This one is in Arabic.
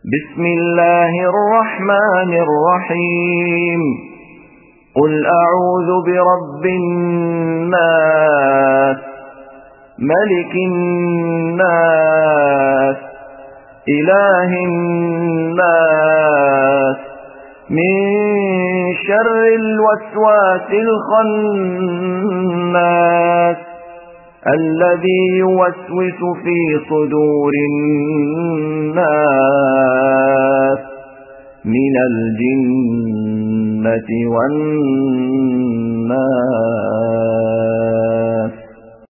بسم الله الرحمن الرحيم قل أعوذ برب الناس ملك الناس إله الناس من شر الوسواس الخناس الذي يوسوس في صدور الناس من الجنة والناس.